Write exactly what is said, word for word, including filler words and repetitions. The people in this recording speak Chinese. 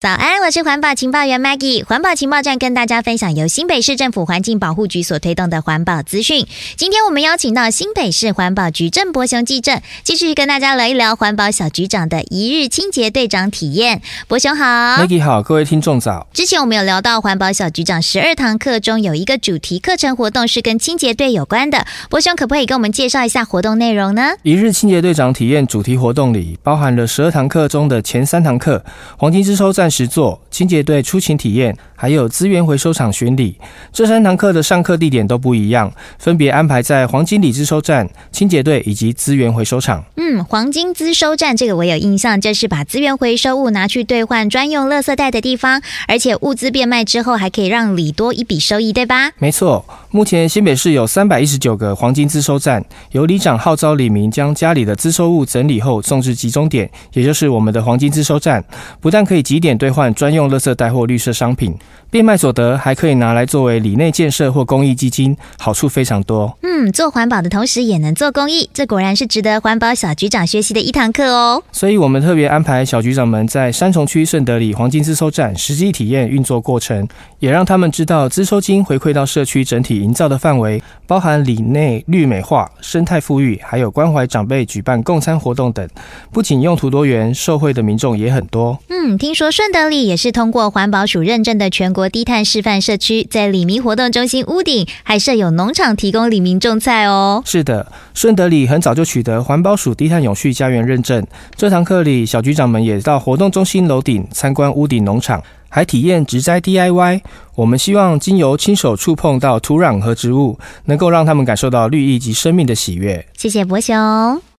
早安，我是环保情报员 Maggie。环保情报站跟大家分享由新北市政府环境保护局所推动的环保资讯。今天我们邀请到新北市环保局郑伯雄技正，继续跟大家聊一聊环保小局长的一日清洁队长体验。伯雄好。 Maggie 好，各位听众早。 之前我们有聊到环保小局长十二堂课中有一个主题课程活动是跟清洁队有关的，伯雄可不可以跟我们介绍一下活动内容呢？ 一日清洁队长体验主题活动里包含了十二堂课中的前三堂课，黄金之收站实作、清洁队出勤体验，还有资源回收厂巡礼。这三堂课的上课地点都不一样，分别安排在黄金里资收站、清洁队以及资源回收厂。 嗯，黄金资收站这个我有印象，就是把资源回收物拿去兑换专用垃圾袋的地方，而且物资变卖之后还可以让里多一笔收益，对吧？ 没错，目前新北市有三百一十九个黄金资收站，由里长号召里民将家里的资收物整理后送至集中点，也就是我们的黄金资收站，不但可以集点兑换专用垃圾袋或绿色商品，变卖所得还可以拿来作为里内建设或公益基金，好处非常多。 嗯，做环保的同时也能做公益，这果然是值得环保小局长学习的一堂课哦。 所以我们特别安排小局长们在三重区顺德里黄金资收站实际体验运作过程，也让他们知道资收金回馈到社区整体营造的范围，包含里内绿美化、生态富裕，还有关怀长辈举办共餐活动等。不仅用途多元，受惠的民众也很多。 嗯，听说顺德里也是通过环保署认证的全国低碳示范社区，在里民活动中心屋顶还设有农场提供里民种菜哦。 是的，顺德里很早就取得环保署低碳永续家园认证。这堂课里，小局长们也到活动中心楼顶参观屋顶农场，还体验植栽 D I Y。 我们希望经由亲手触碰到土壤和植物，能够让他们感受到绿意及生命的喜悦。 谢谢伯雄。